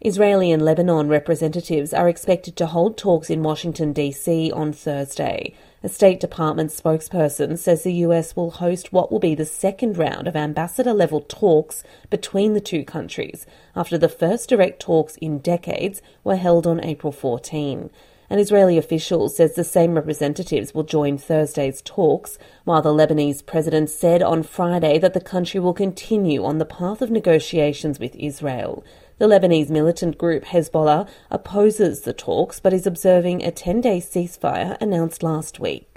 Israeli and Lebanon representatives are expected to hold talks in Washington, D.C. on Thursday. A State Department spokesperson says the US will host what will be the second round of ambassador-level talks between the two countries, after the first direct talks in decades were held on April 14. An Israeli official says the same representatives will join Thursday's talks, while the Lebanese president said on Friday that the country will continue on the path of negotiations with Israel. The Lebanese militant group Hezbollah opposes the talks but is observing a 10-day ceasefire announced last week.